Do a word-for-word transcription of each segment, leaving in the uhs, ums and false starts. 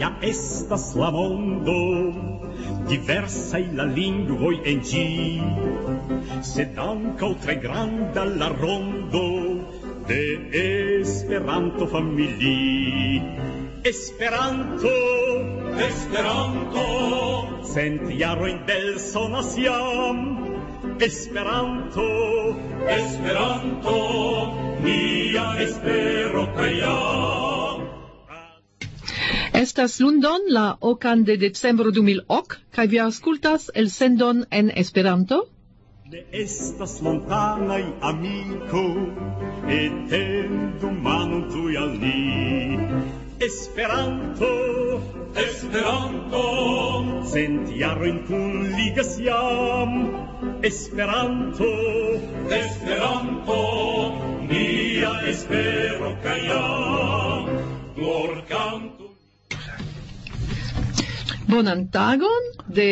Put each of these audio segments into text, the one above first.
nia estas la mondo, diversaj la lingvoj en ĝi, sed ankaŭ tre granda la rondo de Esperanto-familii. Esperanto, Esperanto, cent jarojn belsonas jam. Esperanto, Esperanto, nia espero kaj jam. Estas lundon la okan de decembro du mil ok, kaj vi aŭskultas elsendon en Esperanto. Ne estas montanaj amiko, etendu manon tuj al ni. Esperanto, Esperanto, cent jarojn kunligas jam. Esperanto, Esperanto, nia espero kaj jam. Glorkantu. Bonan tagon de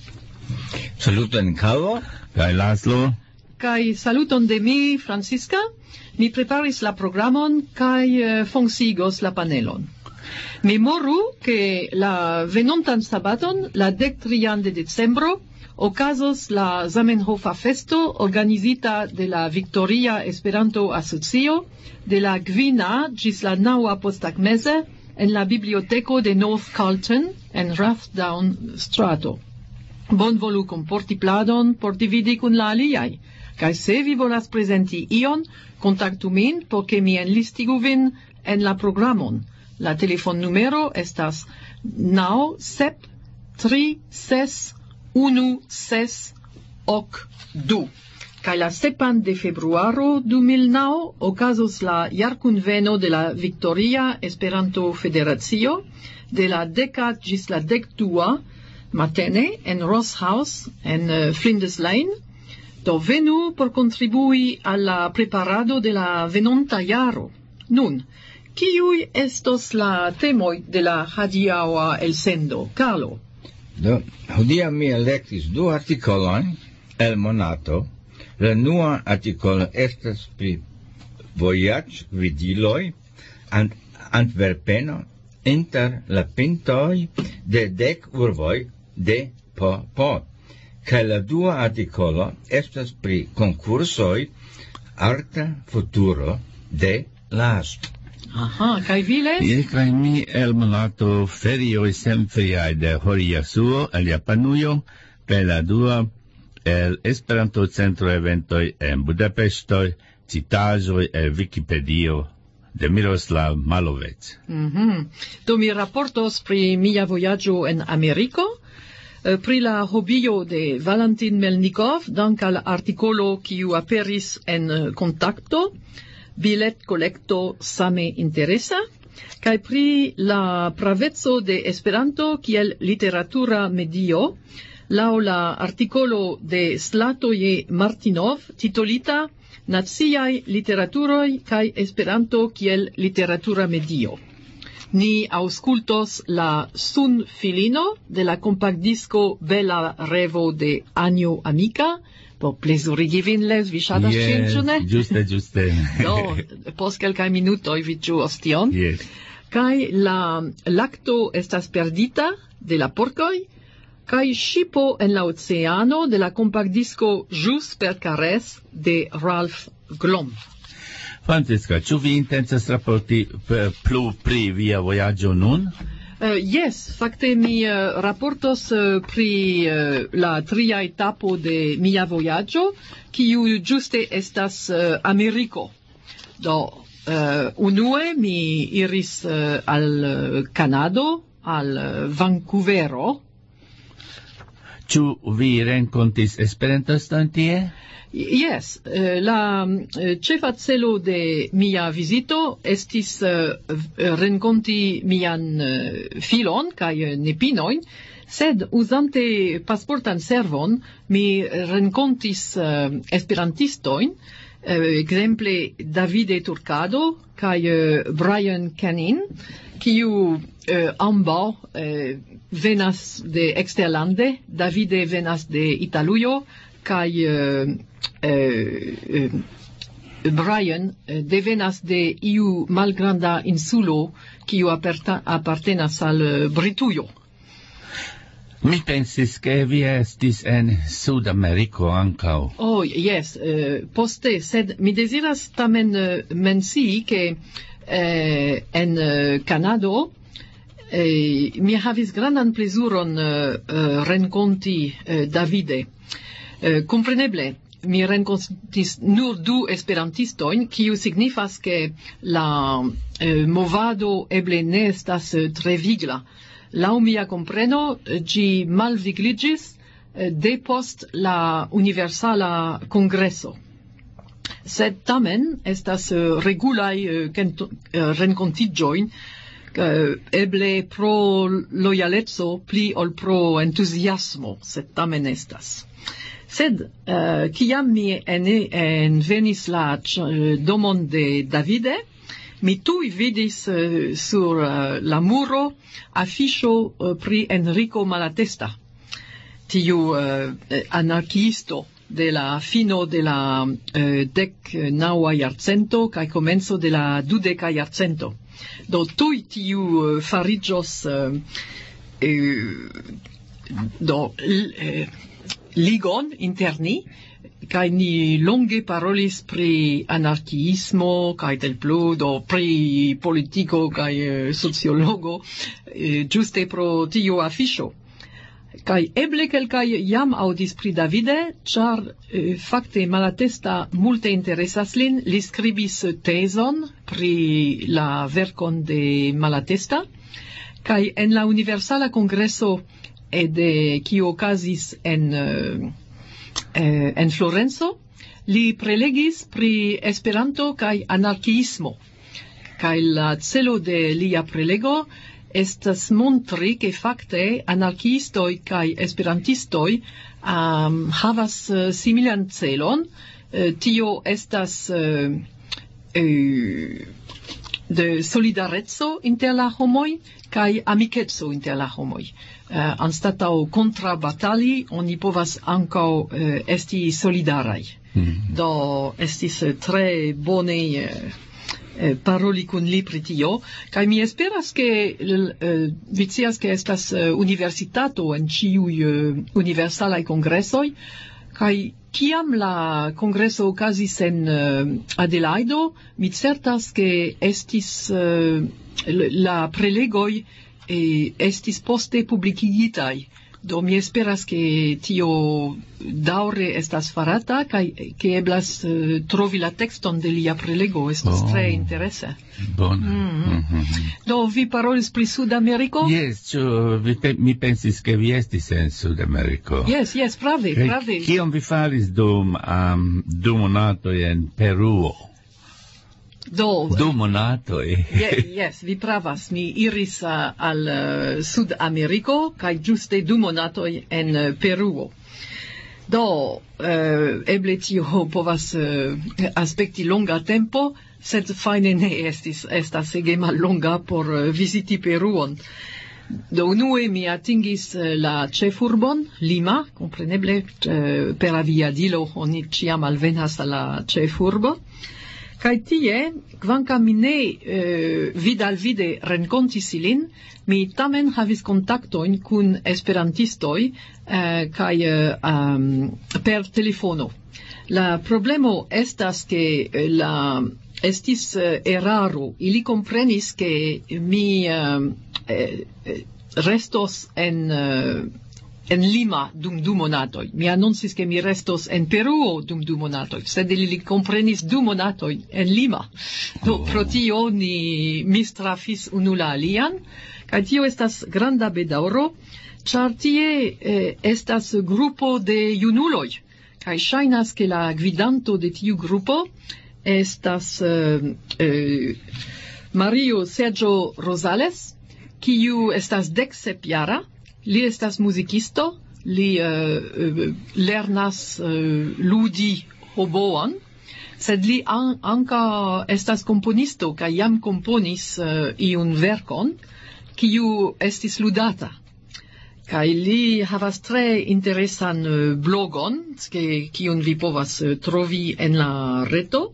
Saluton Carlo kaj Laszlo. kaj saluton de mi, Francisca. Mi preparis la programon kaj uh, funkciigos la panelon. Memoru ke la venontan sabaton, la dek trian de decembro, okazos la Zamenhofa festo organizita de la Victoria Esperanto Asocio de la kvina ĝis la naŭa posttagmeze en la biblioteko de North Carlton en Rathdown strato. Bonvolu kunporti pladon por dividi kun la aliaj, kaj se vi volas prezenti ion, kontaktu min por ke mi enlistigu vin en la programon. La telefonnumero estas naŭ sep tri ses unu ses ok du. Kaj la sepan de februaro du mil naŭ okazos la jarkunveno de la Victoria Esperanto Federacio de la deka ĝis la dekdua matene en Ross House en uh, Flinders Lane. Do venu por kontribui al la preparado de la venonta jaro. Nun, kiuj estos la temoj de la hodiaŭa elsendo? Carlo. Do, hodiaŭ mi elektis du artikolojn el Monato. La unua artikolo estas pri vojaĝgvidiloj ant Antverpeno inter la pintoj de dek urboj de po po. Kaj la dua artikolo estas pri konkursoj arta futuro de Last. Aha, kaj vi les? Je kaj mi el Monato ferioj senferiaj de Horiasuo el Japanujo, kaj la dua el Esperanto Centro eventoj en Budapeŝtoj, citaĵoj el Vikipedio de Miroslav Malovec. Mm-hmm. Do mi raportos pri mia vojaĝo en Ameriko, pri la hobio de Valentin Melnikov, dank al artikolo kiu aperis en Kontakto, bilet kolekto same interesa, kaj pri la praveco de Esperanto kiel literatura medio, laŭ la artikolo de Zlatoje Martinov titolita Naciaj literaturoj kaj Esperanto kiel literatura medio. Ni aŭskultos la sunfilino de la kompaktdisko Bela revo de Anjo Amika, por plezurigi vin les, vi ŝatas ĝin, ĉu ne? Ĝuste, ĝuste. Do, post kelkaj minutoj vi ĝuos tion. Yes. Kaj la lakto estas perdita de la porkoj, kaj ŝipo en la oceano de la kompaktdisko Ĵus per Cares de Ralph Glomb. Francisca, ĉu vi intencas raporti plu pri via vojaĝo nun? Uh, yes, fakte mi uh, raportos uh, pri uh, la tria etapo de mia vojaĝo, kiu ĝuste estas uh, Ameriko. Do, uh, unue mi iris uh, al uh, Kanado, al uh, Vancouvero. Ĉu vi renkontis esperantistojn tie? Yes, uh, la uh, ĉefa celo de mia vizito estis uh, renkonti mian uh, filon kaj uh, nepinojn, sed uzante pasportan servon mi renkontis uh, esperantistojn, uh, ekzemple Davide Turcado kaj uh, Brian Canin, kiu uh, ambaŭ uh, venas de eksterlande. Davide venas de Italujo kaj uh, Uh, uh, Brian eh, devenas de iu malgranda insulo kiu aperta, appartenas al eh, Britujo. Mi pensis che vi estis en Sud-Americo ancao. Oh, yes, eh, poste, sed mi desiras tamen eh, mencii che eh, en eh, Canado eh, mi havis grandan plezuron eh, eh, renconti eh, Davide. Eh, compreneble, mi rencontis nur du esperantistoin, kiu signifas che la eh, movado eble ne estas eh, tre vigla. Lau mia compreno, gi malvigligis eh, depost la Universala Congresso. Sed tamen estas uh, regulai uh, kento, uh, rencontigioin, uh, eble pro loyalezzo pli ol pro entusiasmo, sed tamen estas. Sed, uh, kiam mi ene, en venis la uh, domon de Davide, mi tui vidis uh, sur uh, la muro afficio uh, pri Enrico Malatesta, tiu uh, anarchisto de la fino de la uh, dec naua jarcento kaj komenco de la dudeka jarcento. Do tui tiu uh, fariĝos uh, uh, do uh, ligon inter ni, kaj ni longe parolis pri anarkiismo kaj del plu, do pri politiko kaj uh, sociologo, uh, ĝuste pro tiu afiŝo. Kaj eble kelkaj jam aŭdis pri Davide, ĉar uh, fakte Malatesta multe interesas lin. Li skribis tezon pri la verkon de Malatesta, kaj en la Universala Kongreso de kiu okazis en uh, eh, en Florenzo, li prelegis pri Esperanto kaj anarkiismo. Kaj la celo de lia prelego estas montri ke fakte anarkiistoj kaj esperantistoj um, havas uh, similan celon. Uh, tio estas uh, uh, de solidareco inter la homoj kaj amikeco inter la homoj. Uh, anstatau contra batali, oni povas ankaŭ uh, esti solidaraj. Mm. Do estis uh, tre bone uh, uh, paroli kun li pri tio, kaj mi esperas ke uh, vi scias ke estas uh, universitato en ĉiuj uh, universalaj kongresoj, kaj kiam la kongreso okazis en uh, Adelaido, mi certas ke estis uh, la prelegoj E estis poste publikigitaj. Do mi esperas ke tio daŭre estas farata kaj ke eblas uh, trovi la tekston de lia prelego. Estas oh. tre interese. Bone. Mm-hmm. Mm-hmm. Do vi parolis pri Sudameriko? Yes, ĉu vi pe mi pensis ke vi estis en Sudameriko. Yes, yes, prave, prave. Kion vi faris dum um, du monatoj en Peruo? Do, du monatoj. Yes, yes, vi pravas. Mi iris uh, al uh, Sud-Ameriko kaj ĝuste du monatoj en uh, Peruo. Do, uh, eble tio povas uh, aspekti longa tempo, sed fajne ne estis, estas ege mallonga por uh, viziti Peruon. Do, unue mi atingis uh, la ĉefurbon, Lima, kompreneble, uh, per aviadilo oni ĉiam alvenas al la ĉefurbo. Kaj tie, kvankam mi ne uh, vidalvide renkontis ilin, mi tamen havis kontaktojn kun esperantistoj uh, kaj uh, um, per telefono. La problemo estas ke uh, la estis uh, eraro. Ili komprenis ke mi uh, uh, restos en uh, en Lima dum du monatoj. Mi annoncis ke mi restos en Peruo dum du monatoj, sed ili komprenis du monatoj en Lima. Do oh. pro tio ni mistrafis unu la alian, kaj tio estas granda bedaŭro, ĉar tie eh, estas grupo de junuloj, kaj ŝajnas ke la gvidanto de tiu grupo estas eh, eh, Mario Sergio Rosales, kiu estas deksepjara. Li estas muzikisto, li uh, lernas uh, ludi hoboan, sed li an anka estas komponisto kaj jam komponis uh, iun verkon, kiu estis ludata. Kaj li havas tre interesan uh, blogon, kiun vi povas uh, trovi en la reto.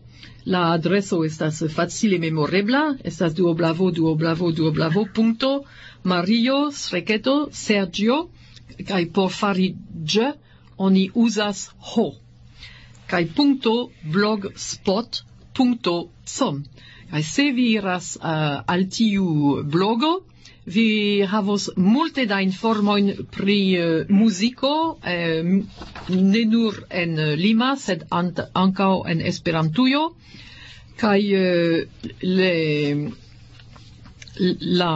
La adreso estas facile memorebla, estas duoblavo, duoblavo, duoblavo, punto, Mario, Sreketo, Sergio, kai por fari G, oni uzas ho. Kai punto blogspot punto com. Kai se vi iras uh, al tiu blogo, vi havos multe da informojn pri uh, muziko, eh, ne nur en Lima, sed ant, ankaŭ en Esperantujo, kaj uh, le la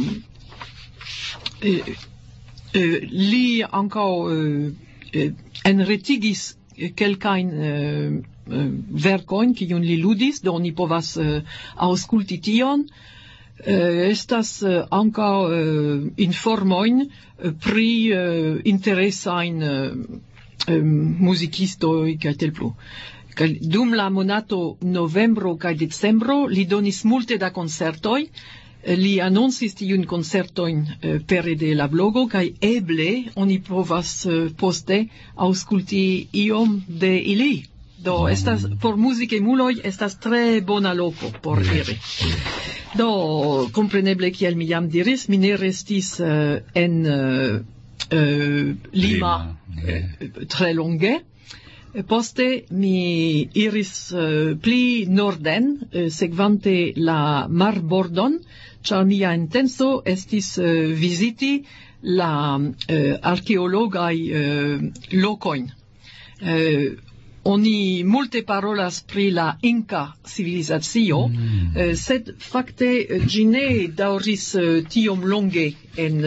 uh, uh, li ankaŭ uh, uh, enretigis kelkajn uh, uh, verkojn, kiujn li ludis, do oni povas uh, aŭskulti tion. Uh, estas uh, ankaŭ uh, informojn uh, pri uh, interesajn uh, um, muzikistoj kaj tel plu. Kaj dum la monato novembro kaj decembro li donis multe da koncertoj. Li annoncis tiun koncertojn uh, pere de la blogo, kaj eble oni povas uh, poste aŭskulti iom de ili. Do estas por muzikemuloj estas tre bona loko por iri. Do kompreneble, kiel mi jam diris, mi ne restis uh, en uh, uh, Lima uh, tre longe. Poste mi iris uh, pli norden, uh, sekvante la marbordon, ĉar mia intenco estis uh, viziti la uh, arkeologaj uh, lokojn. Uh, Oni multe parolas pri la Inca civilizacio, mm. eh, sed fakte ĝi ne daŭris eh, tiom longe en,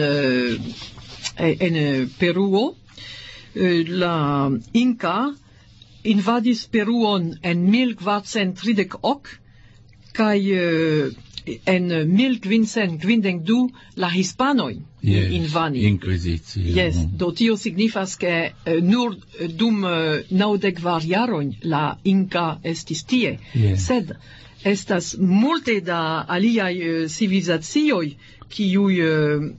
eh, en Peruo. Eh, la Inca invadis Peruon en mil kvarcent tridek ok kaj eh, en mil kvicent kvindek du la hispanoj yes, invadi. Inquisicio. Yes, do tio signifas ke uh, nur dum uh, naŭdek kvar jarojn la Inca estis tie. Yes. Sed estas multe da aliaj uh, civilizacioj kiuj uh,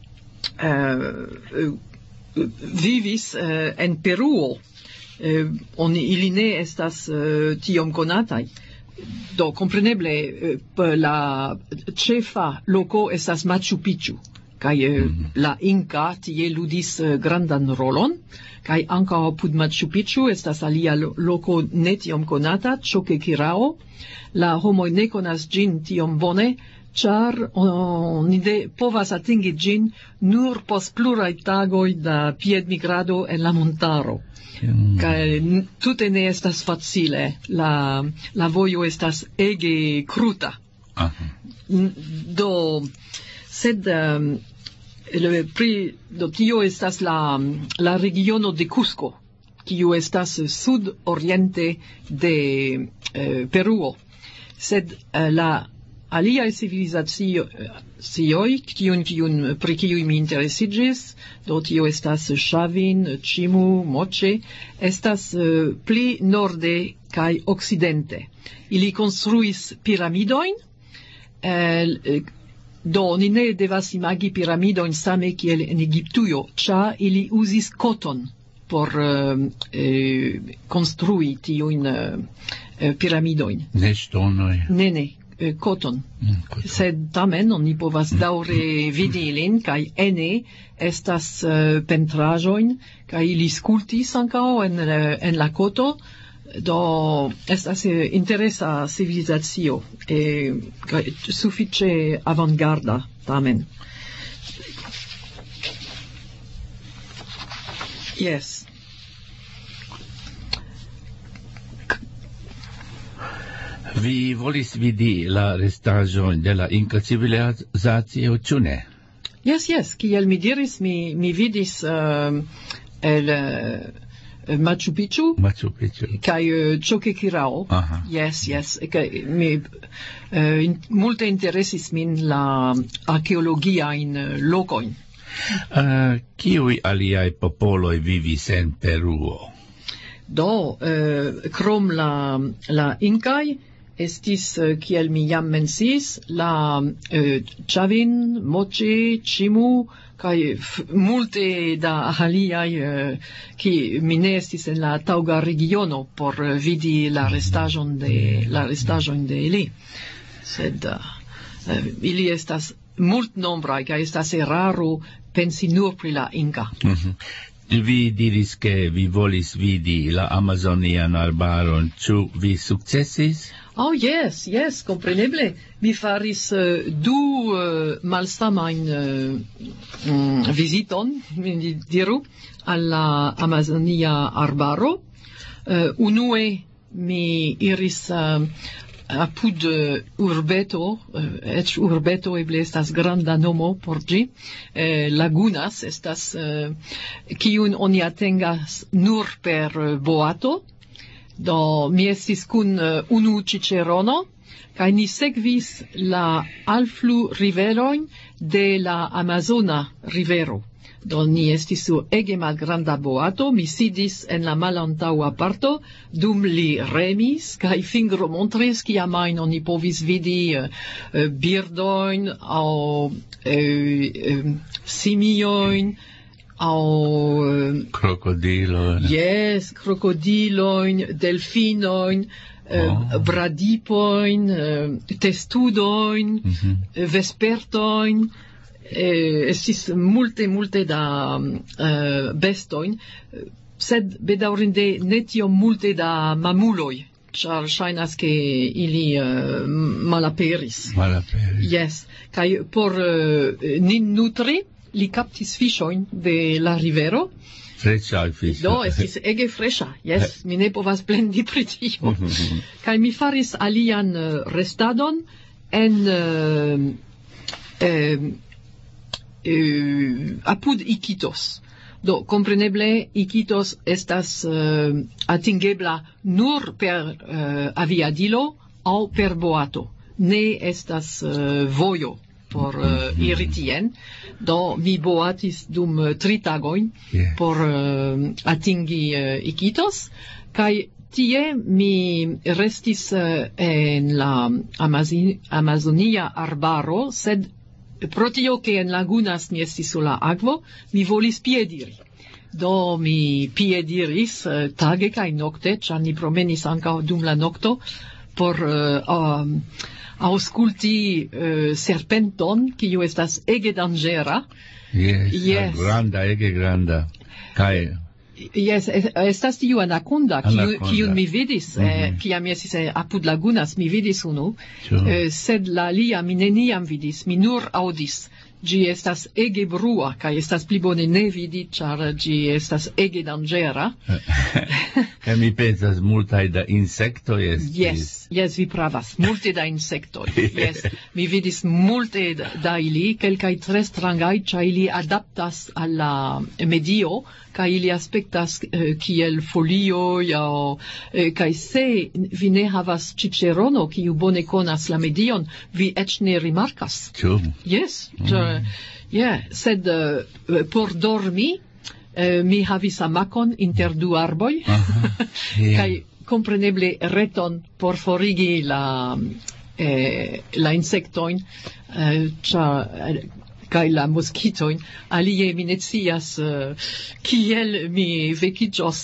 uh, vivis uh, en Peruo. Uh, oni ili ne estas uh, tiom konataj. Do kompreneble uh, la ĉefa loko estas Machu Picchu. Kaj mm-hmm. la Inca tie ludis uh, grandan rolon, kaj ankaŭ apud Machu Picchu estas alia loko ne tiom konata, Choquequirao. La homoj ne konas ĝin tiom bone, ĉar oni ne povas atingi ĝin nur post pluraj tagoj da piedmigrado en la montaro. Mm. Kaj tute ne estas facile, la, la vojo estas ege kruta. Aha. Do, sed um, le, pri, do tio estas la, la regiono de Cusco, kiu estas sud-oriente de eh, Peruo. Sed eh, la aliaj civilizacioj, kiun, kiun, pri kiuj mi interesiĝis, do tio estas Chavin, Chimu, Moche, estas uh, pli norde kaj okcidente. Ili konstruis piramidojn, eh, do oni ne devas imagi piramidojn same kiel en Egiptujo, ĉar ili uzis koton por uh, eh, konstrui tiujn uh, piramidojn. Ne ŝtonoj. Ne, ne. Koton. Mm, sed tamen oni povas daŭre vidi ilin, kaj ene estas uh, pentraĵojn, kaj ili skultis ankaŭ en, en la koto, do estas uh, interesa civilizacio, eh, sufiĉe avantgarda tamen. Yes. Vi volis vidi la restaĵojn de la Inca civilizacio, ĉu ne? Yes, yes, kiel mi diris, mi, mi vidis uh, el uh, Machu Picchu, Machu Picchu. kaj uh, Choquequirao. Aha. Yes, yes, kaj mi uh, in, multe interesis min la arkeologiajn uh, lokojn. Uh, kiuj aliaj popoloj vivis en Peruo? Do, uh, krom la, la Incaj, estis, uh, kiel mi jam mencis, la uh, Chavin, Moche, Chimu, kai f- multe da aliai, uh, ki mi ne estis en la tauga regiono por uh, vidi la restaĵon de la restaĵojn de ili. Sed uh, uh, ili estas multnombraj kaj estas eraro pensi nur pri la Inca. Mhm. Vi diris che vi volis vidi la Amazonian arbaron, ĉu vi sukcesis? Oh, yes, yes, compreneble. Mi faris uh, du uh, malsamajn uh, mm, visiton, mi diru, al la Amazonia arbaro. Uh, unue mi iris uh, apud uh, urbeto, uh, ec urbeto eble estas granda nomo por ĝi, uh, lagunas estas uh, kiun oni atengas nur per uh, boato. Do mi estis kun uh, unu cicerono, kaj ni sekvis la alflu riverojn de la Amazona rivero. Do ni estis sur ege malgranda boato, mi sidis en la malantaŭa parto, dum li remis, kaj fingro montris kiamajn oni povis vidi uh, uh, birdojn aŭ uh, uh, simiojn, au uh, Krokodilojn. Yes, krokodilojn, delfinojn, uh, Oh. bradipojn, uh, testudojn, Mhm. uh, vespertojn, uh, estis multe, multe da uh, bestojn, uh, sed bedaŭrinde ne tiom multe da mamuloj, ĉar ŝajnas ke ili uh, malaperis. Malaperis. Yes, kaj por uh, nin nutri, li captis fiŝojn de la rivero. Freŝaj fiŝoj. Do, estis ege freŝa, yes, mi ne povas plendi pri tio. Kaj mi faris alian uh, restadon en uh, uh, uh, apud Iquitos. Do, compreneble, Iquitos estas uh, atingebla nur per uh, aviadilo aŭ per boato. Ne estas uh, vojo por uh, iri tien. Do mi boatis dum uh, tri tagojn Yeah. por uh, atingi uh, Iquitos, kaj tie mi restis uh, en la Amazi- Amazonia arbaro, sed pro tio ke en lagunas mi estis sur la akvo, mi volis piediri. Do mi piediris uh, tage kaj nokte, ĉar ni promenis ankaŭ dum la nokto por uh, um, aŭskulti uh, serpenton, kiu estas ege danĝera. Yes, Yes. granda, ege granda. Kaj Yes, es- estas tiu anaconda, kiu- Anaconda. kiun mi vidis, Mhm. eh, kiam mi estis eh, apud lagunas, mi vidis unu, Ĉu? eh, sed la alia mi neniam vidis, mi nur aŭdis. Ĝi estas ege brua, kaj estas pli bone ne vidi, ĉar ĝi estas ege danĝera. kaj mi pensas multaj da insektoj estis. Yes, yes, vi pravas. Multe da insektoj. Yes, mi vidis multe da, da ili, kelkaj tre strangaj, ĉar ili adaptas al la medio, kaj ili aspektas eh, kiel folioj, aŭ eh, kaj se vi ne havas cicerono, kiu bone konas la medion, vi eĉ ne rimarkas. Ĉu? Yes, mm. yeah, sed uh, por dormi uh, mi havis amakon inter du arboj, Aha, yeah. kaj compreneble reton por forigi la, eh, la insektojn, eh, ĉar kaj la moskitojn, alie mi ne scias uh, kiel mi vekiĝos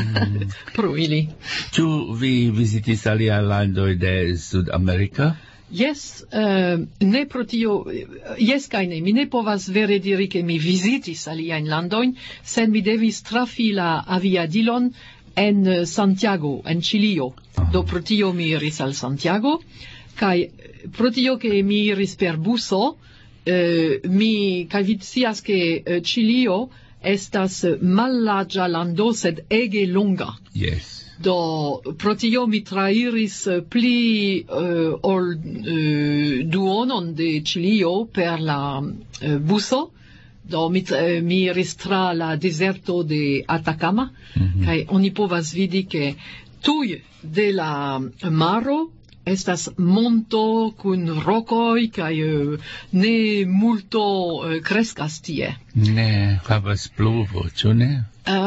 pro ili. Ĉu vi vizitis aliaj landoj de Sudamerika? Yes, uh, ne pro tio, yes kaj ne, mi ne povas vere diri ke mi vizitis aliajn landojn, sed mi devis trafi la aviadilon en uh, Santiago, en Ĉilio. Do pro tio mi iris al Santiago, kaj pro tio ke mi iris per buso, uh, mi kaj vi scias ke uh, Ĉilio estas mallarĝa lando, sed ege longa. Yes. Do, pro tio mi trairis uh, pli uh, ol uh, duonon de Ĉilio per la uh, buso. Do mi, uh, mi iris tra la deserto de Atacama, Mhm. kaj oni povas vidi ke tuj de la maro estas monto kun rokoj kaj uh, ne multo uh, kreskas tie. Ne havas pluvo, ĉu ne? Uh,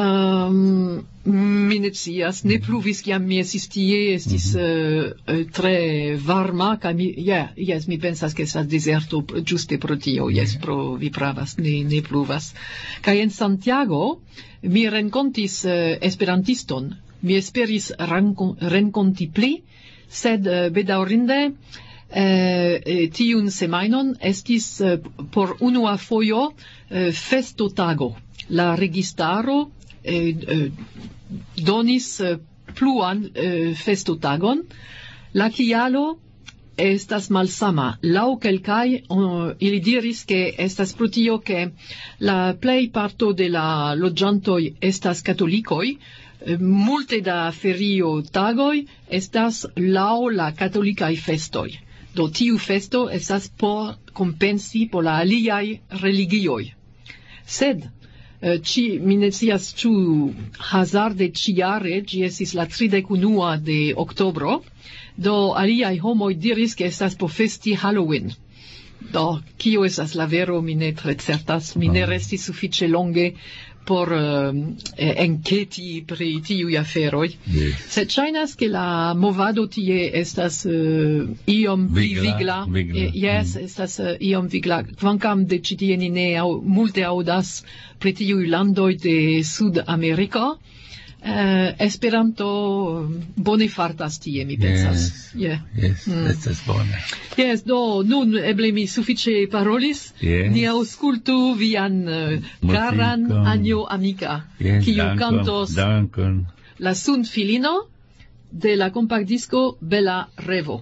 Um, mi ne scias, ne pluvis kiam mi estis tie, estis uh, uh, tre varma, kaj mi, yeah, yes, mi pensas ke estas dezerto ĝuste pro tio, yes, pro vi pravas, ne, ne pluvas. Kaj en Santiago mi renkontis uh, esperantiston, mi esperis rankon, renkonti pli, sed uh, bedaŭrinde uh, tiun semajnon estis uh, por unua fojo uh, festotago. La registaro eh, eh, donis eh, pluan eh, festotagon. La kialo estas malsama. Laŭ kelkaj uh, ili diris ke estas pro tio ke la plej parto de la loĝantoj estas katolikoj. Eh, multe da ferio tagoj estas laŭ la katolikaj festoj. Do tiu festo estas por kompensi por la aliaj religioj. Sed Ci, mi ne scias ĉu hazarde ĉiare, ĝi estis la tridek unua de oktobro, do aliaj homoj diris ke estas por festi Halloween. Do, kio estas la vero, mi ne tre certas, mi ne restis sufiĉe longe por uh, enketi pri tiuj aferoj. Yes. Sed ŝajnas ke la movado tie estas uh, iom pli vigla. vigla. Eh, yes, mm. estas uh, iom vigla. Kvankam de ĉi tie ni ne au, multe aŭdas pri tiuj landoj de Sud-Ameriko, uh, Esperanto bone fartas tie, mi pensas. Yes, yeah. yes, mm. estas bone. Yes, do, nun eble mi sufiĉe parolis. Yes. Ni aŭskultu vian uh, karan Anjo Amika, yes, kiu dankon, kantos dankon. La Sunfilino de la kompaktdisko Bela Revo.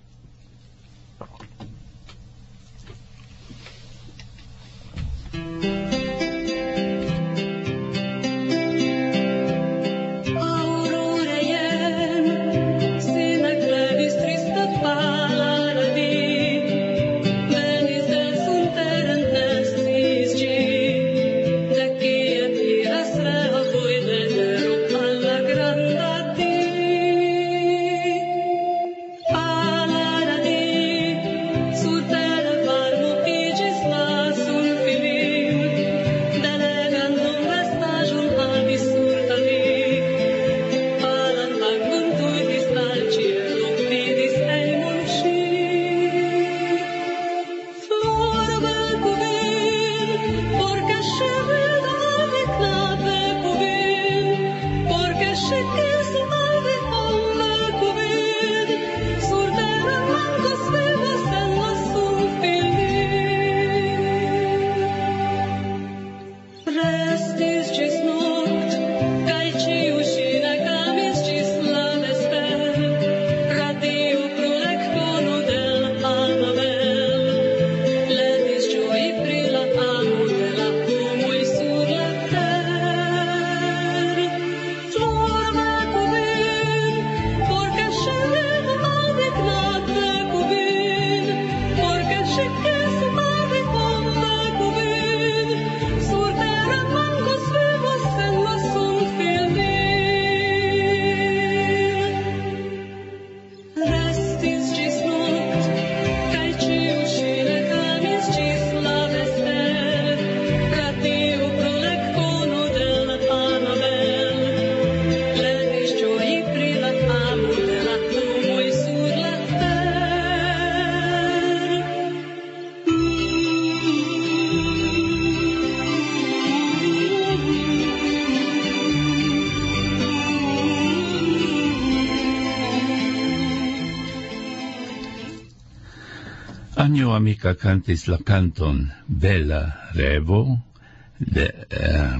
Anjo Amika cantis la canton Bela Revo de, eh,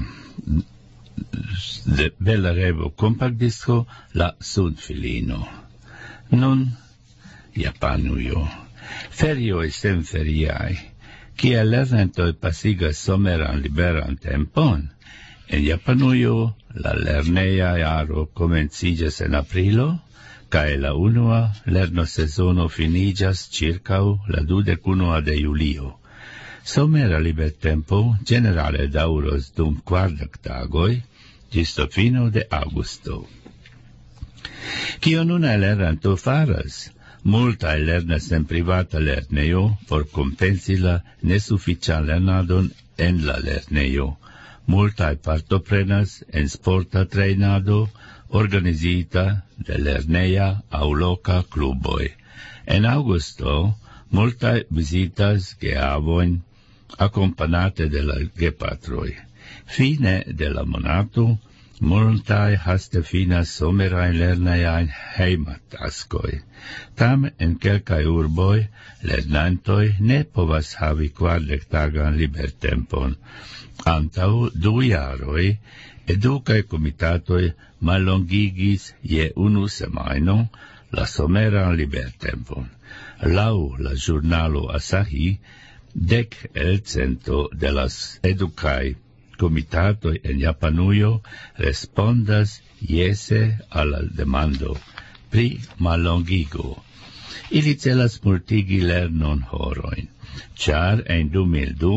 de Bela Revo compactdisco La Sunfilino. Nun Japanujo. Ferioj sen feriaj, kie lernantoj pasigas someran liberan tempon. En Japanujo la lerneja jaro komenciĝas en aprilo, kaj la unua lernosezono finiĝas ĉirkaŭ la dudek-unua de julio. Somera libertempo ĝenerale daŭros dum kvardek tagoj ĝis la fino de aŭgusto. Kio nuna lerranto faras? Multaj lernas en privata lernejo por kompensi la nesufiĉan lernadon en la lernejo. multaj partoprenas en sporta trejnado organizita de lerneja aŭ loka kluboj. En aŭgusto multaj vizitas geavojn akompanate de la gepatroj. Fine de la monato multaj haste finas somerajn lernejajn hejmataskoj. Tam en kelkaj urboj lernantoj ne povas havi kvardektagan libertempon. Antaŭ du jaroj edukaj komitatoj mallongigis je unu semajno la someran libertempon. Laŭ la ĵurnalo Asahi, dek el cento de las edukaj komitatoj en Japanujo respondas jese al la demando pri mallongigo. Ili celas multigi lernon horojn, ĉar en du mil du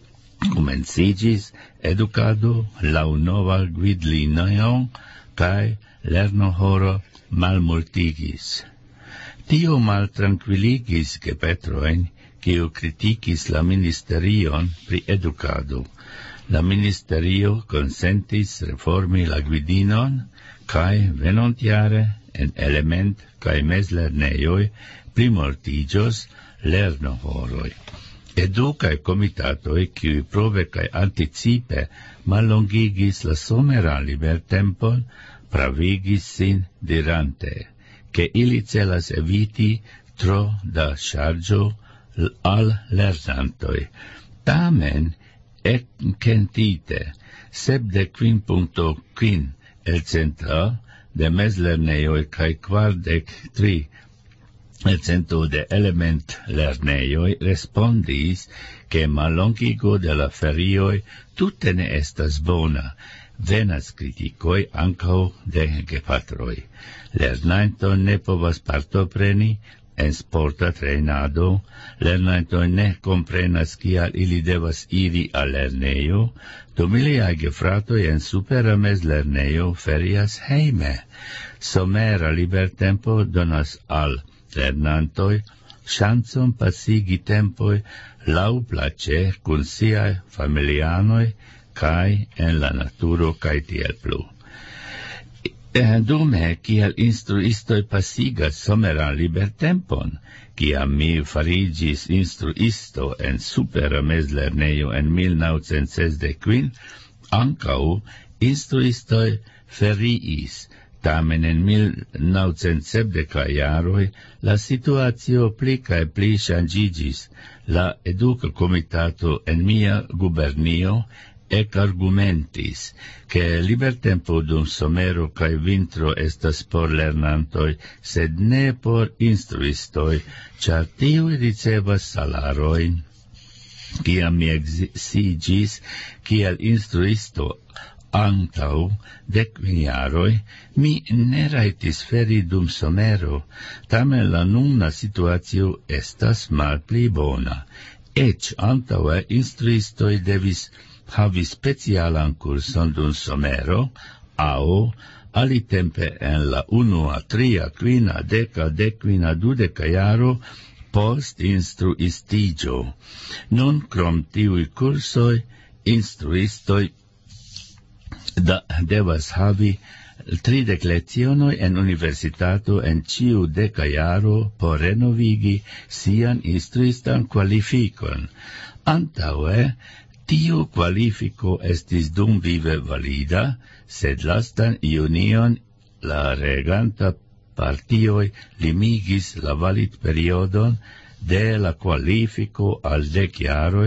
komenciĝis edukado laŭ nova gvidlinio kaj lernohoro malmultigis. Tio maltrankviligis gepetrojn, kiu kritikis la ministerion pri edukado. La ministerio konsentis reformi la gvidinon kaj venontjare en element kaj mezlernejoj plimultiĝos lernohoroj. Edukaj komitatoj, kiuj prove kaj anticipe mallongigis la someran libertempon, pravigis sin dirante, ke ili celas eviti tro da ŝarĝo al lernantoj. Tamen, ekentite sepdek kvin punkto kvin el cento de mezlernejoj kaj kvardek tri el cento de element lernejoj respondis ke mallongigo de la ferioj tute ne estas bona. Venas kritikoj ankaŭ de gepatroj. Lernantoj ne povas partopreni en sporta trejnado, lernantoj ne komprenas kial ili devas iri al lernejo, do iliaj gefratoj en supera mezlernejo ferias hejme. Somera libertempo donas al lernantoj ŝancon pasigi tempoj laŭplaĉe kun siaj familianoj kaj en la naturo kaj tiel plu. Dume, kiel instruistoj pasigas someran libertempon, kiam mi fariĝis instruisto en supera mezlernejo en mil naŭcent sesdek kvin, ankaŭ instruistoj feriis. Tamen en mil naŭcent sepdekaj jaroj la situacio pli kaj pli ŝanĝiĝis. La eduka komitato en mia gubernio ekargumentis, ke libertempo dum somero kaj vintro estas por lernantoj, sed ne por instruistoj, ĉar tiuj ricevas salarojn. Kiam mi eksiĝis kiel instruisto antaŭ dekkvin jaroj, mi ne rajtis feri dum somero, tamen la nuna situacio estas malpli bona. Eĉ antaŭe instruistoj devis havi specialan kurson dum somero, aŭ alitempe en la unua, tria, kvina, deka, dekkvina, dudeka jaro post instruistiĝo. Nun krom tiuj kursoj, instruistoj da, devas havi tridek lecionoj en universitato en ĉiu deka jaro por renovigi sian instruistan kvalifikon. Antaŭe tiu kvalifiko estis dumvive valida, sed lastan junion la reganta partioj limigis la validperiodon de la kvalifiko al dek jaroj,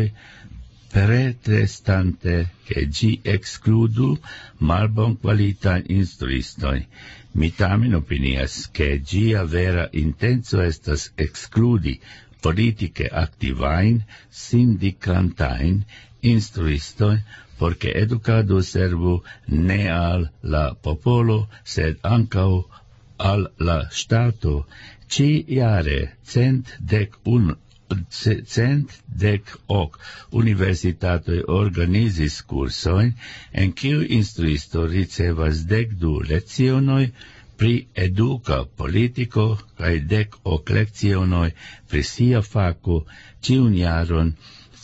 pretestante ke ĝi ekskludu malbonkvalitajn instruistojn. Mi tamen opinias, ke ĝia vera intenco estas ekskludi politike aktivajn, sindikantajn instruistoj, porque edukado servu ne al la popolo, sed ankaŭ al la ŝtato. Ĉi-jare cent dek unu cent dek ok universitatoj organizis kursojn, en kiuj instruisto ricevas dek du lecionoj pri eduka politiko kaj dek ok lecionoj pri sia fako ĉiun jaron,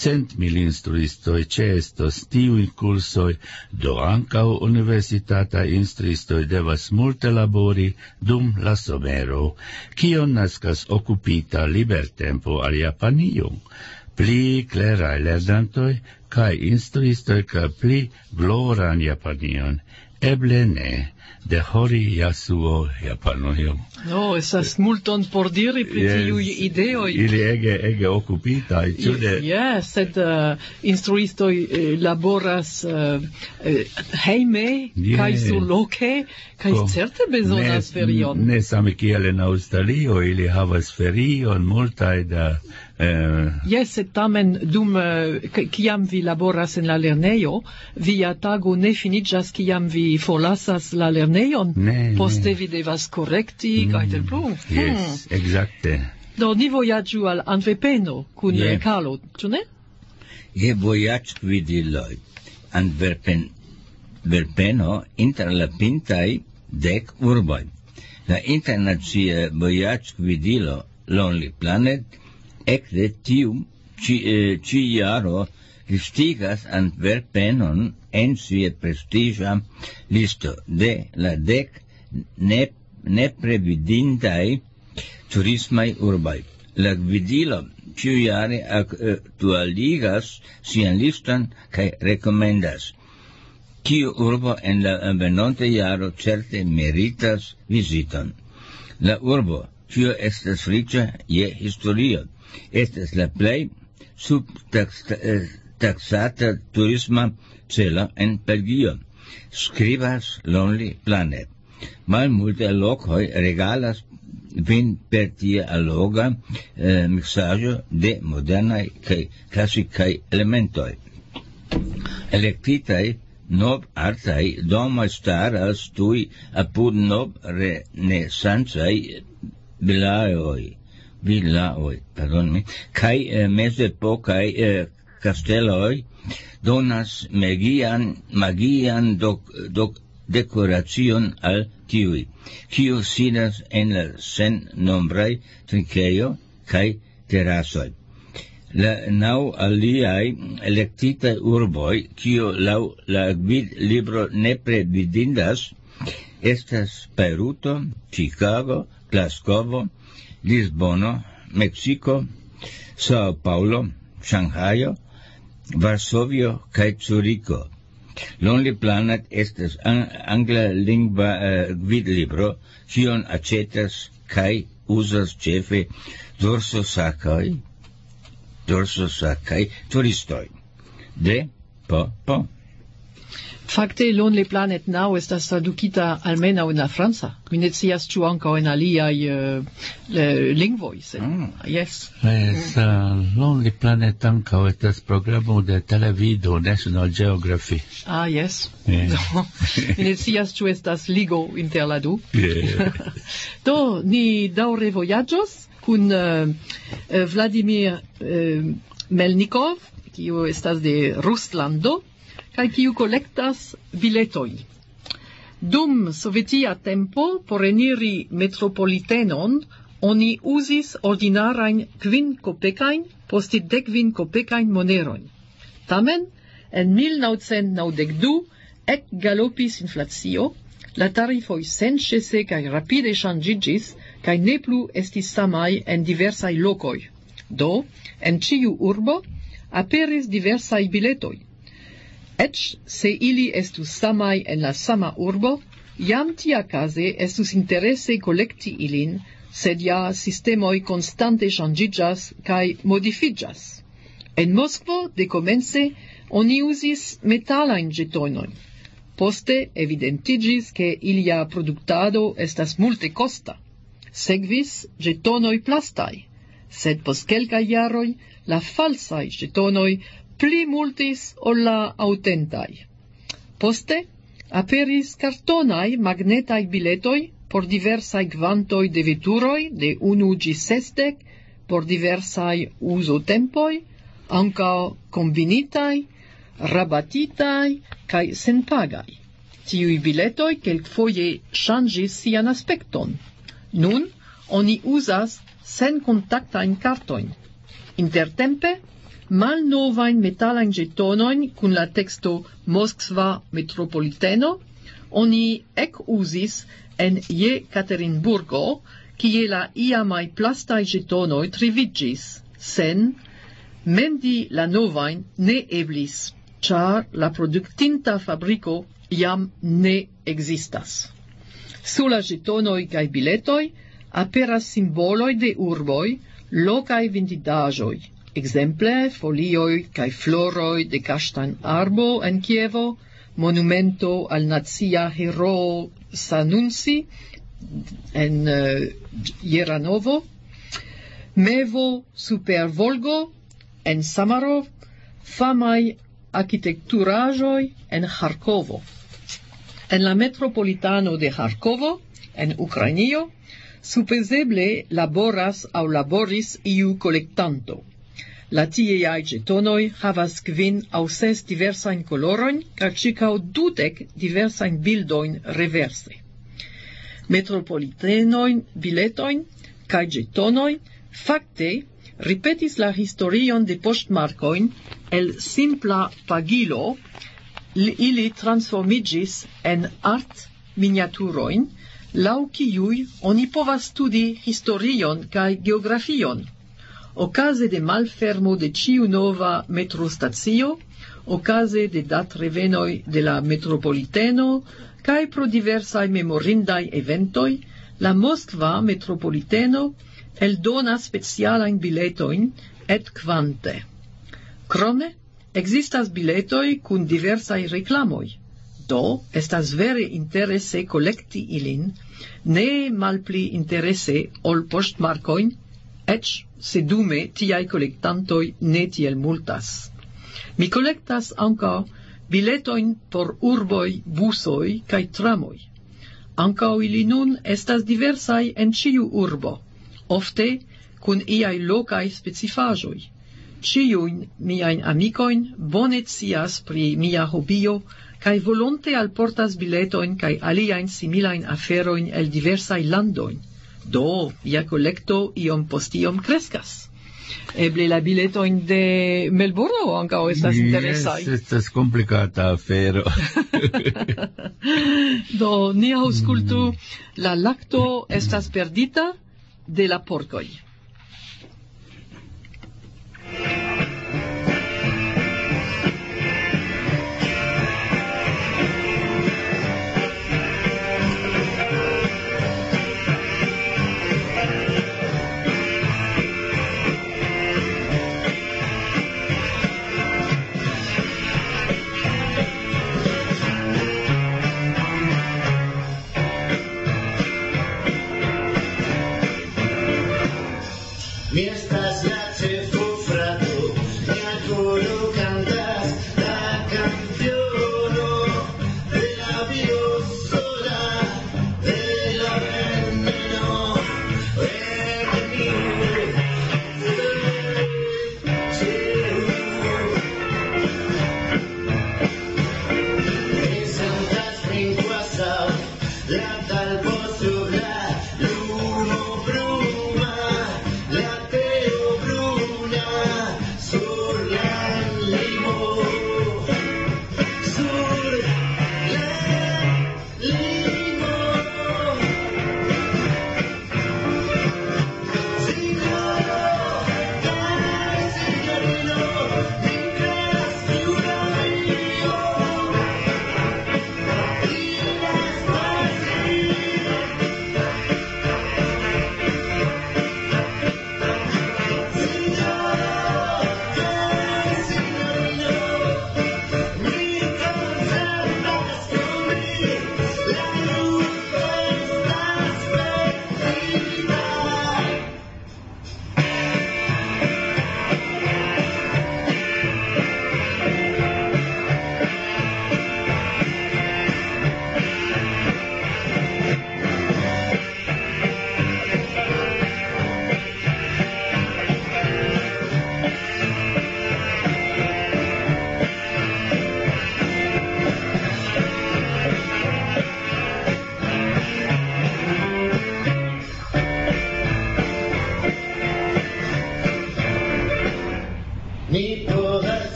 cent mil instruistoj ĉeestos tiuj kursoj, do ankaŭ universitataj instruistoj devas multe labori dum la somero, kion naskas okupita libertempo al Japanio. Pli kleraj lernantoj kaj instruistoj kaj pli gloran Japanion, eble ne. De Hori Yasuo Japanujo. No, estas multon por diri pri tiuj ideoj. Ili ege ege okupitaj, ĉu ne? Yes, sed uh, instruistoj uh, laboras uh, uh, hejme Yeah. kaj surloke kaj Ko- certe bezonas Ne- ferion. Ne same kiel en Aŭstralio, ili havas ferion multaj da eh, Yes, sed tamen dum uh, k- kiam vi laboras en la lernejo, via tago ne finiĝas kiam vi forlasas la lernejon. Ne, Poste ne. vi devas korekti kaj tel plu. yes, exacte. Do ni vojaĝu al Antverpeno kun Yeah. yeah. Carlo, ĉu ne? Je vojaĝgvidiloj. Antverpen Verpeno inter la pintaj dek urboj. La internacia vojaĝgvidilo Lonely Planet ekde tiu ĉi eh, ĉi-jaro listigas Antverpenon en sia prestiĝa listo de la dek ne neprevidintaj turismaj urboj. La gvidilo ĉiujare aktualigas sian liston kaj rekomendas kiu urbo en la venonta jaro certe meritas viziton. La urbo, kiu estas riĉa je historio, estas la plej subtaksata turisma celo en Belgio, skribas Lonely Planet. Malmulte lokoj regalas vin per tia alloga eh, miksaĵo de modernaj kaj klasikaj elementoj. Elektitaj nov artaj domoj staras tuj apud nov renesancaj vilaoj, vilaoj, pardon, kaj eh, mezepokaj eh, kasteloj donas magian, magian dok, dok, dekoracion al tiuj, kiu sidas en la sennombraj trinkejo kaj terasoj. La naŭ aliaj elektitaj urboj, kiu laŭ la gvidlibro nepre vidindas, estas Bejruto, Chicago, Glasgovo, Lisbono, Meksiko, Sao Paulo, Ŝanghajo, Varsovio kaj Zuriko. Lonely Planet estas an angla lingva uh, gvidlibro, kiun aĉetas kaj uzas ĉefe dorsosakaj, dorsosakaj turistoj. De po po. Fakte Lonely Planet now estas tradukita almenaŭ en la franca. Mi ne scias ĉu ankaŭ en aliaj uh, lingvoj. Sed, Mm. Yes. Es uh, Lonely Planet ankaŭ estas programo de televido National Geography. Ah, yes. Yeah. Do, mi ne scias ĉu estas ligo inter la du. Yeah. Do, ni daŭre vojaĝos kun uh, uh, Vladimir uh, Melnikov, kiu estas de Ruslando, kaj kiu kolektas biletojn. Dum sovetia tempo por eniri metropolitenon oni uzis ordinarajn kvin kopekajn, poste dekkvin kopekajn monerojn. Tamen, en mil naŭcent naŭdek du ekgalopis inflacio, la tarifoj senĉese kaj rapide ŝanĝiĝis kaj ne plu estis samaj en diversaj lokoj. Do, en ĉiu urbo aperis diversaj biletoj. Eĉ se ili estus samaj en la sama urbo, jam tiakaze estus interese kolekti ilin, sed ja sistemoj konstante ŝanĝiĝas kaj modifiĝas. En Moskvo dekomence oni uzis metalajn ĵetonojn. Poste evidentiĝis, ke ilia produktado estas multe kosta. Sekvis ĵetonoj plastaj, sed post kelkaj jaroj la falsaj ĵetonoj pli multis ol la autentaj. Poste aperis kartonaj magnetaj biletoj por diversaj kvantoj de veturoj de unu ĝis sesdek, por diversaj uzotempoj, ankaŭ kombinitaj, rabatitaj kaj senpagaj. Tiuj biletoj kelkfoje ŝanĝis sian aspekton. Nun oni uzas senkontaktajn kartojn. Intertempe malnovain metalajn ĵetonojn kun la teksto Moskva metropoliteno oni ekuzis en Jekaterinburgo, kie la iamaj plastaj ĵetonoj troviĝis, sen mendi la novajn ne eblis, ĉar la produktinta fabriko jam ne ekzistas. Sur la ĵetonoj kaj biletoj aperas simboloj de urboj, lokaj vendidaĵoj, ekzemple folioj kaj floroj de kaŝtan-arbo en Kievo, monumento al nacia heroo Sanunsi en uh, Jeranovo, mevo super Volgo en Samarov, famaj arkitekturaĵoj en Ĥarkovo. En la metropolitano de Ĥarkovo, en Ukrainio, supozeble laboras aŭ laboris iu kolektanto. La tieaj ĵetonoj havas kvin aŭ ses diversajn kolorojn kaj ĉirkaŭ dudek diversajn bildojn reverse. Metropolitenojn, biletojn kaj ĵetonoj fakte ripetis la historion de poŝtmarkojn el simpla pagilo, ili transformiĝis en art-miniaturojn, laŭ kiuj oni povas studi historion kaj geografion. Okaze de malfermo de ĉiu nova metrostacio, okaze de datrevenoj de la metropoliteno kaj pro diversaj memorindaj eventoj, la Moskva metropoliteno eldonas specialajn biletojn et kvante. Krome ekzistas biletoj kun diversaj reklamoj. Do estas vere interese kolekti ilin, ne malpli interese ol poŝtmarkojn, eĉ se dume tiaj kolektantoj ne tiel multas. Mi kolektas ankaŭ biletojn por urboj, busoj kaj tramoj. Ankaŭ ili nun estas diversaj en ĉiu urbo, ofte kun iaj lokaj specifaĵoj. Ĉiujn miajn amikojn bone scias pri mia hobio kaj volonte alportas biletojn kaj aliajn similajn aferojn el diversaj landoj. Do, mia kolekto iom post iom kreskas. Eble la biletojn de Melburno ankaŭ estas interesaj. Jes, estas komplikata afero. Do, ni aŭskultu, la lakto estas perdita de la porkoj.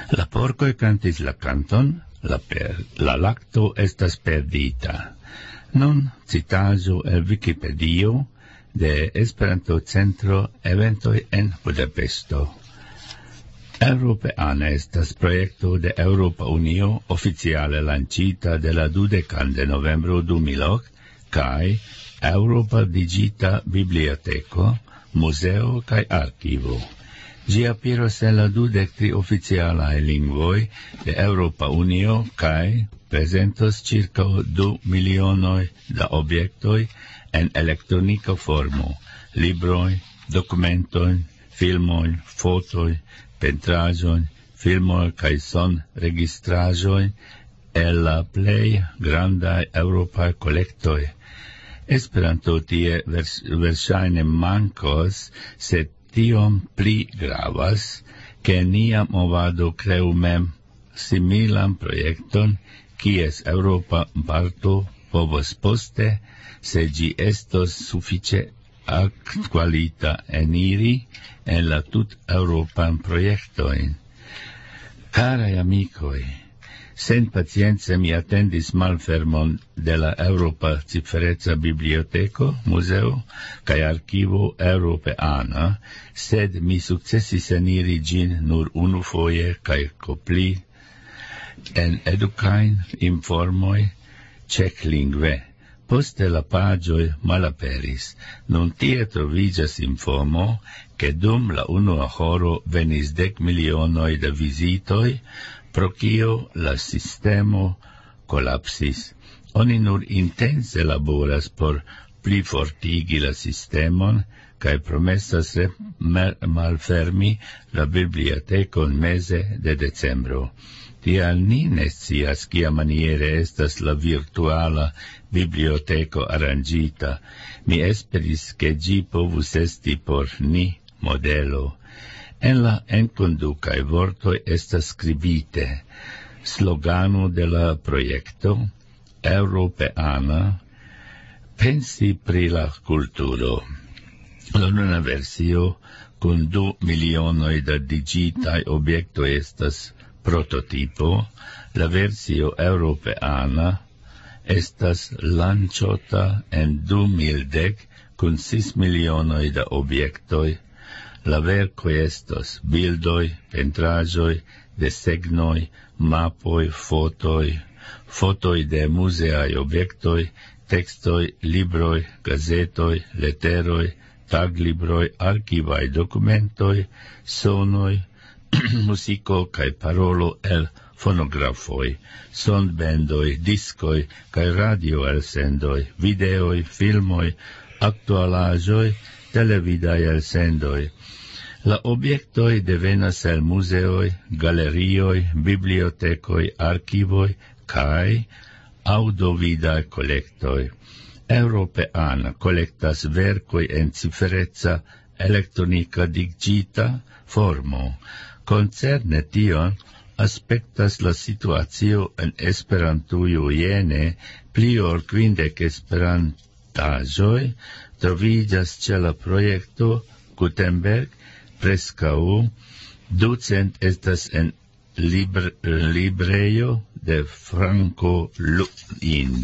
La porcoj cantis la canton, la, per, la lacto estas perdita. Nun citaĵo el Vikipedio de Esperanto Centro eventoj en Budapeŝto. Europeana estas projekto de Europa Unio oficiale lancita de la dudekan de novembro du mil ok kaj Europa Digita Biblioteko, Museo kaj Arkivo. Ĝi aperos en la dudek tri oficialaj lingvoj de Europa Unio kaj prezentos ĉirkaŭ du milionoj da objektoj en elektronika formo, libroj, dokumentojn, filmojn, fotoj, pentraĵojn, filmoj kaj sonregistraĵojn el la plej grandaj eŭropaj kolektoj. Esperanto tie vers, verŝajne mankos, sed tiom pli gravas, ke nia movado kreu mem similan projekton, kies eŭropa parto povos poste, se ĝi estos sufiĉe aktualita eniri en la tut Europan projektojn. Caraj amikoj, sen pacience mi atendis malfermon de la Europa Cifereca Biblioteko, Museo kaj Arkivo Europeana, sed mi sukcesis eniri ĝin nur unufoje kaj kopli en edukajn informoj ĉeĥlingve. Poste la paĝoj malaperis. Nun tie troviĝas informo, ke dum la unua horo venis dek milionoj da vizitoj, pro kio la sistemo kolapsis. Oni nur intense laboras por plifortigi la sistemon kaj promesas malfermi la bibliotekon meze de decembro. Tial ni ne scias kia maniere estas la virtuala biblioteko aranĝita. Mi esperis, ke ĝi povus esti por ni modelo. En la enkondukaj vortoj estas skribite slogano de la projekto Europeana, pensi pri la kulturo. La nuna versio kun du milionoj da digitaj objektoj estas prototipo, la versio Europeana estas lanĉota en du mil dek kun sis milionoj da objektoj. La verkoj estos bildoj, pentraĵoj, desegnoj, mapoj, fotoj, fotoj de muzeaj objektoj, tekstoj, libroj, gazetoj, leteroj, taglibroj, arkivaj dokumentoj, sonoj, musico kaj parolo el fonografoj, sonbendoj, diskoj kaj radioelsendoj, videoj, filmoj, aktualaĵoj, televidaj elsendoj. La objektoj devenas el muzeoj, galerioj, bibliotekoj, arkivoj kaj aŭdovidaj kolektoj. Europeana kolektas verkoj en cifereca elektronika digita formo. Koncerne tion, aspektas la situacio en Esperantujo jene, pli ol kvindek esperantaĵoj troviĝas ĉe la projekto Gutenberg, preskaŭ ducent estas en libre, librejo de Franco Luin.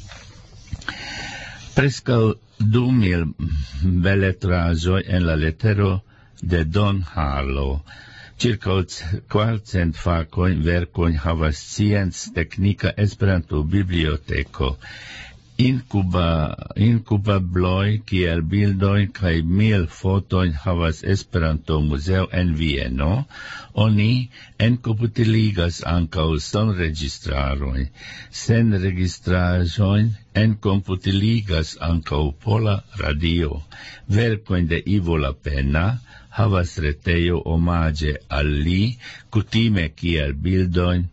Preskaŭ du mil beletraĵoj en la letero de Don Harlow. Circa kvarcent fakojn verkojn havas scienc-teknika Esperanto-biblioteko. Inkuba, inkubabloj kiel bildoj kaj mil fotojn havas Esperanto-muzeo en Vieno. Oni enkomputiligas ankaŭ sonregistrarojn. Senregistraĵojn enkomputiligas ankaŭ Pola Radio. Verkojn de Ivo Lapenna havas retejo omaĝe al li, kutime kiel bildojn.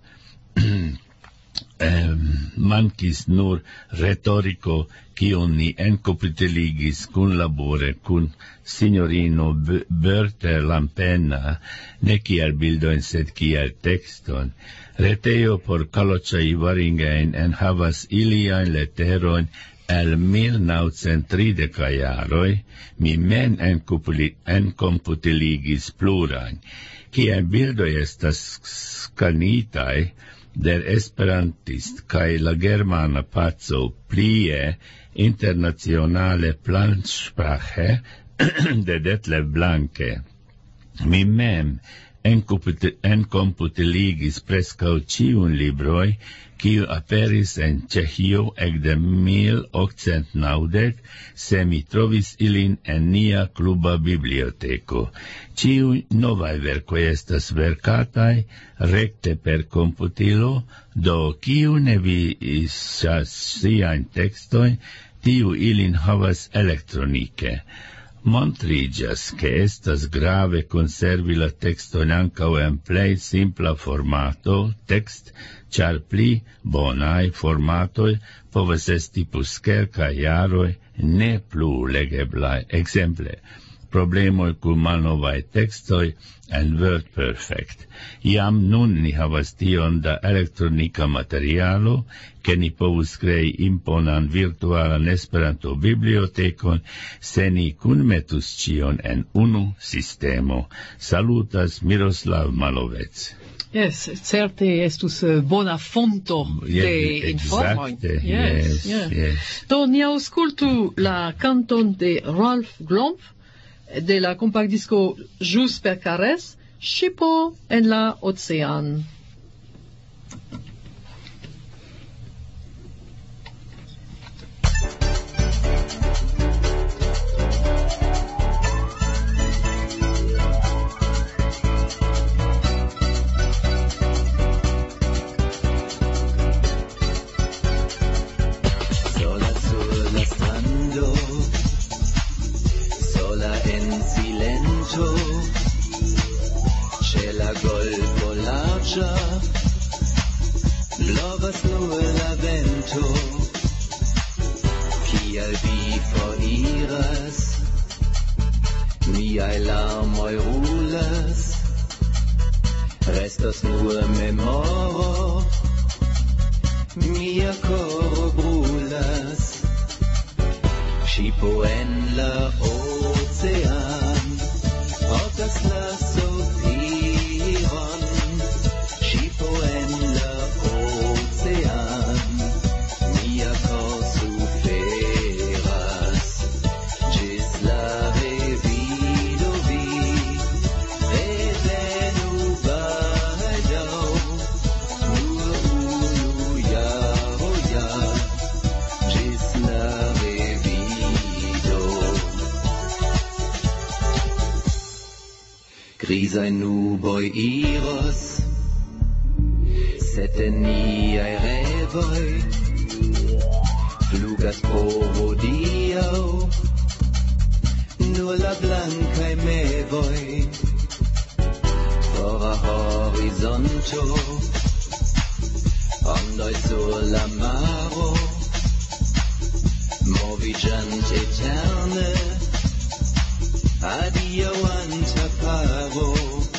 Eh, mankis nur retoriko kiun ni enkomputiligis kunlabore kun sinjorino Berthe Lapenna, ne kiel bildojn sed kiel tekston. Retejo por Kaloĉa Ivaringajn enhavas iliajn leterojn el mil naŭcent tridekaj jaroj. Mi mem enkomputiligis plurajn. Kie bildoj estas skanitaj der esperantist kaj la germana paco plie internationale plansprache de Detlev Blanke. Mi mem encomputeligis prescau ciun libroi kiu aperis en Ĉeĥio ekde mil okcent naŭdek, se mi trovis ilin en nia kluba biblioteko. Ĉiuj novaj verkoj estas verkataj rekte per komputilo, do kiu ne visas siajn tekstojn, tiu ilin havas elektronike. Montriĝas, ke estas grave konservi la tekston ankaŭ en plej simpla formato, tekst, ĉar pli bonaj formatoj povas esti post kelkaj jaroj ne plu legeblaj. Ekzemple, problemoj kun malnovaj tekstoj en WordPerfect. Jam nun ni havas tion da elektronika materialo, ke ni povus krei imponan virtualan Esperanto bibliotekon, se ni kunmetus ĉion en unu sistemo. Salutas Miroslav Malovec. Yes, certe estus uh, bona fonto Yes, de informoj. exacte, yes, yeah. yes. Do ni aŭskultu la kanton de Ralph Glomf de la compactdisco Jus per Cares, Ŝipo en la ocean. Sola sur la strando, sola en silento, c'è la golfo largia, blovas nur la vento, kiel vi foriras, miaj larmoj rulas, restas nur memoro, mia koro brulas, ŝipo en la ocean, portas la sopiron, ŝipo en la ocean, mia kor suferas, ĝis la revido vi, revenu baldaŭ, nur unu jaro ja, ĝis la revido. Grisaj nuboj iros, sed en niaj revoj flugas por hodiaŭ nur la blankaj mevoj. Fora horizonto, ondoj sur la maro, moviĝant eterne, adiaŭanta paro,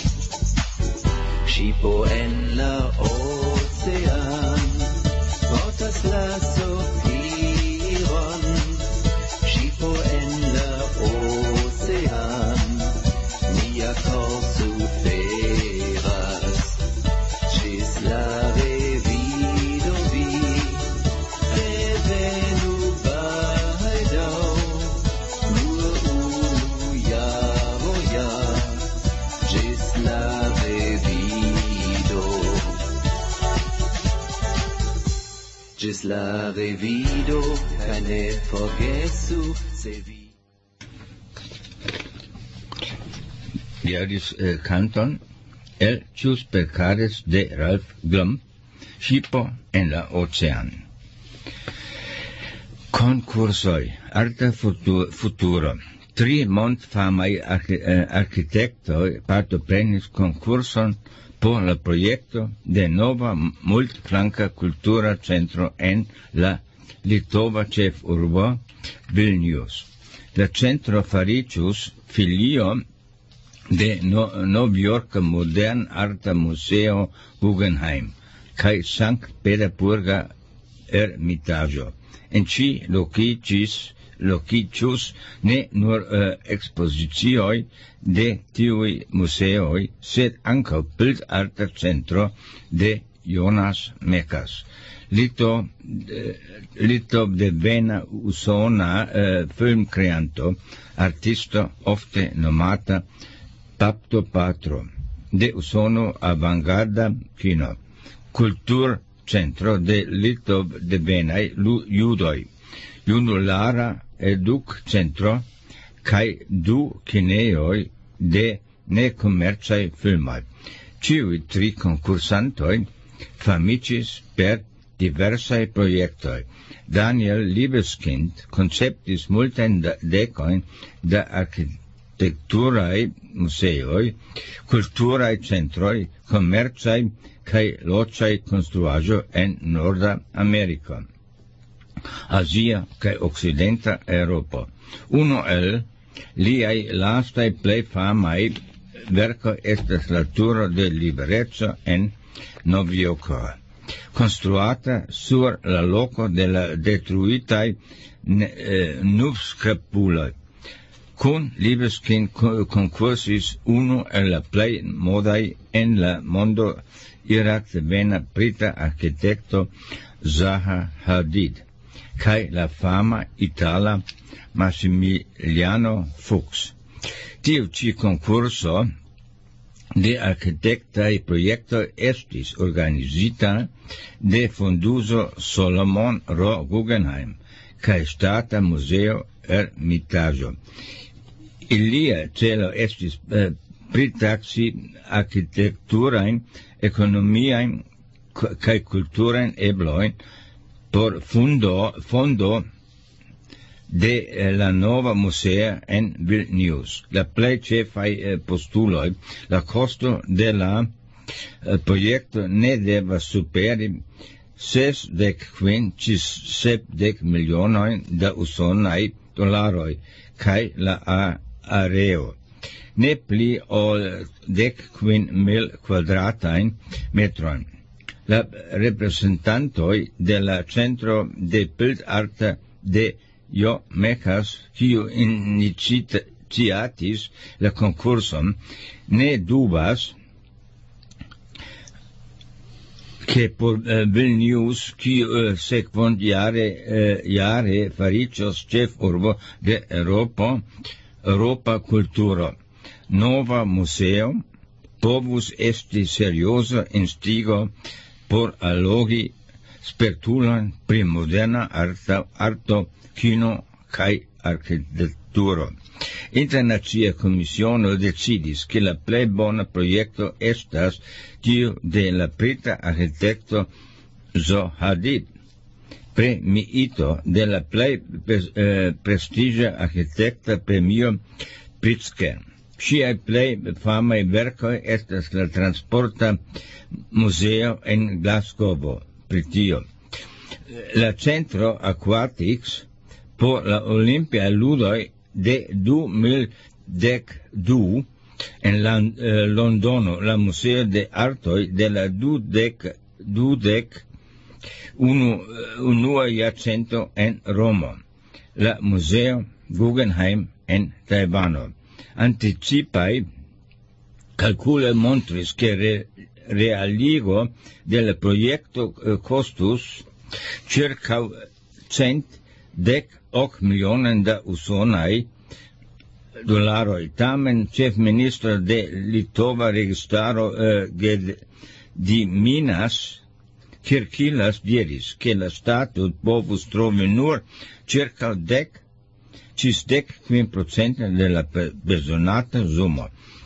ŝipo en la ocean, portas la sopiron, ŝipo en la ocean, mia kor suferas, ĝis la revido vi, revenu baldaŭ, nur unu jaro ja, ĝis la revido. Ĝis la revido, kaj ne forgesu, se vi Vi audis eh, canton El Jus per Cares de Ralph Glomf, Ŝipo en la ocean. Konkursoj, arta futu- futuro. Tri mondfamaj arki- eh, arkitektoj partoprenis konkurson por la projekto de nova multflanka kultura centro en la litova ĉefurbo Vilnius. La centro fariĝus filio de no, Novjorka Modern Arta Museo Guggenheim kaj Sankt Peterburga Ermitaĵo. En ĝi lokiĝis locicius ne nur uh, expositioi de tiui museoi, sed anca bildarta centro de Jonas Mekas. Lito, eh, lito de vena usona eh, film creanto, artisto ofte nomata Papto Patro, de usono avangarda kino, cultur centro de lito de venai judoi, junulara educ centro, kai du kineoi de necommerciai filmai. Ciui tri concursantoi famicis per diversae proiectoi. Daniel Liebeskind conceptis multen decoin da architecturae museoi, culturae centroi, commerciae cae locae construajo en Norda America, Asia cae Occidenta Europa. Uno el liai lastae plei famai verco estas la turo de liberezzo en Noviocore, construata sur la loco de la detruitai eh, nubscapuloi. Cun Liebeskind concursis uno el la plei modai en la mondo irat vena brita architecto Zaha Hadid, cae la fama itala Massimiliano Fuchs. Tiu ci concurso de architectae proiecto estis organizita de Fonduso Solomon Ro Guggenheim cae Stata Museo Ermitaggio. Ilia celo estis eh, pritaxi architecturain, economiain cae culturain ebloin por fundo, fondo de eh, la nova musea en Vilnius. La plei cefai eh, postuloi, la costo de la eh, proiecto ne deva superi sesdec quin cis sepdec milionoin da usonai dolaroi, cae la a areo. Ne pli ol dec quin mil quadratain metroin. La representantoi de la centro de bildarte de Jo Mekas, quiu iniciatis la concursum, ne dubas che por uh, Vilnius, quiu uh, sequent jare, uh, jare faricios cef urbo de Europa, Europa culturo. Nova museo povus esti serioso instigo por allogi spertulan pri moderna arto, arto kino cae architekturo. Internacia Commissiono decidis che la plei bona proiecto estas tiu de la brita architekto Zaha Hadid, premiito de la plei eh, prestigia architekta premio Pritzker. Siai plei famai vercoi estas la Transporta Museo en Glasgow, pritio. La Centro Aquatics por la Olympia Ludoi de du mil decdu en la, eh, Londono, la Museo de Artoi de la dudec, dudec unu, unua iacento en Roma, la Museo Guggenheim en Taivano. Anticipai calcule montris che re, realigo del proiecto eh, costus circa cent dec hoc milionen da usonai dolaroi. Tamen chef ministro de Litova registaro eh, di Minas Kirkilas diris che la stato povus trovi nur circa dec cis dec quin procent de la besonata sumo.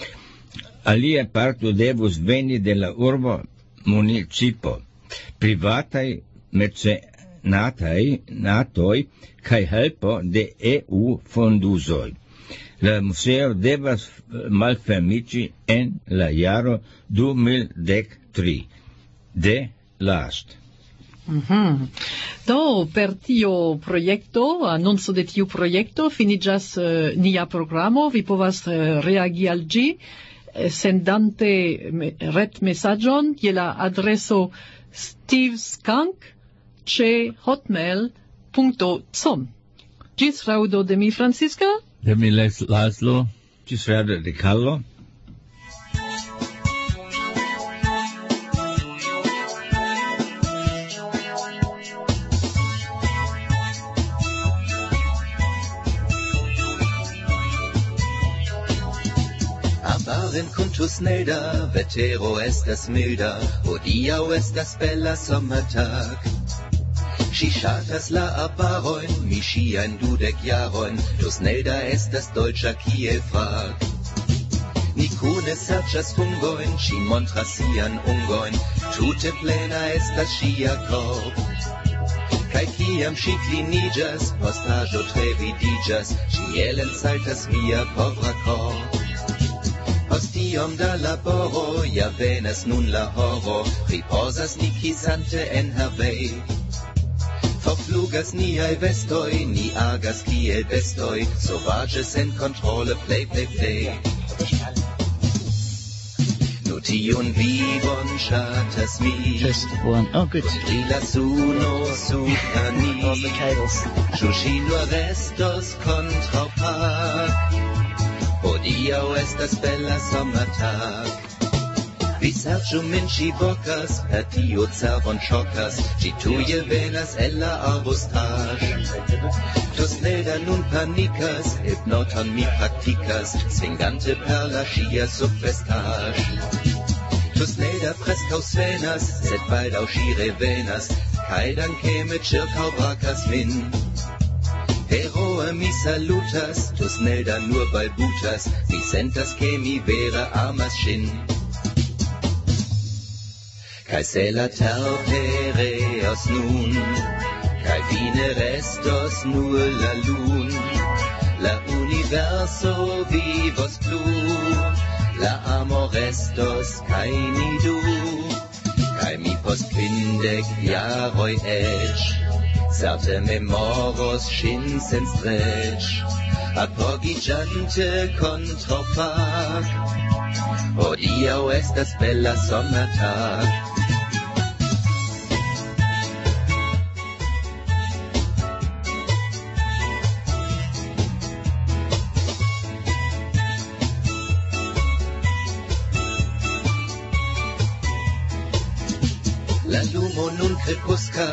Alia parto devus veni de la urbo municipo, privatai mecenatai natoi cae helpo de E U fondusoi. La museo devas malfermici en la jaro du mil dectri. De last. Mm-hmm. Do, per tio proiecto, annonzo de tiu proiecto, finigas uh, nia programo, vi povas uh, reagi al gi, eh, sendante me, ret messagion, je la adreso steveskank ce hotmail punto com. Gis raudo de mi Francisca. De mi Les Laszlo. Gis raudo de Carlo. Baren kuntus nelda, vetero estas milda, hodiaŭ estas bela sommertag. Ŝi ŝatas la arbarojn, mi ŝiajn dudek jarojn, tus nelda estas dolĉa kiel fag. Ni kune serĉas fungojn, ŝi montras sian ungojn, tute plena estas ŝia korp. Kaj kiam ŝi kliniĝas, postaĵo tre vidiĝas, ĉielen saltas mia povra korp. Post iom da laboro, ja venas nun la horo, riposas ni kisante en Hervey. Forflugas niaj vestoj, ni agas kiel bestoj, sovaĝe sen kontrole plej plej plej. Nu tiun vivon ŝatas mi, Just one. Oh, good. brila suno sur ni, All the cables. ĉu ŝi nur restos kontraŭ pag? Hodiaŭ estas bela sommertag. Vi serĉu min ŝi vokas, per tio cervon ŝokas, ĝi tuje venas el la arbustaĵ. Tusnelda nun panikas, hipnoton mi praktikas, svingante per la ŝia subvestaĵ. Tusnelda preskaŭ svenas, sed baldaŭ ŝi revenas, kaj dankeme ĉirkaŭ brakas min. Heroe mi salutas, Tusnelda nur balbutas, mi sentas ke mi vere amas ŝin. Kaj se la terre pereos nun, kaj fine restos nur la lun, la universo vivos plu, la amo restos kaj ni du, kaj mi post kvindek jaroj eĉ certe memoros ŝin sen streĉ, apogiĝante kontraŭ pag. Hodiaŭ estas bela sommertag. La lumo nun krepuska,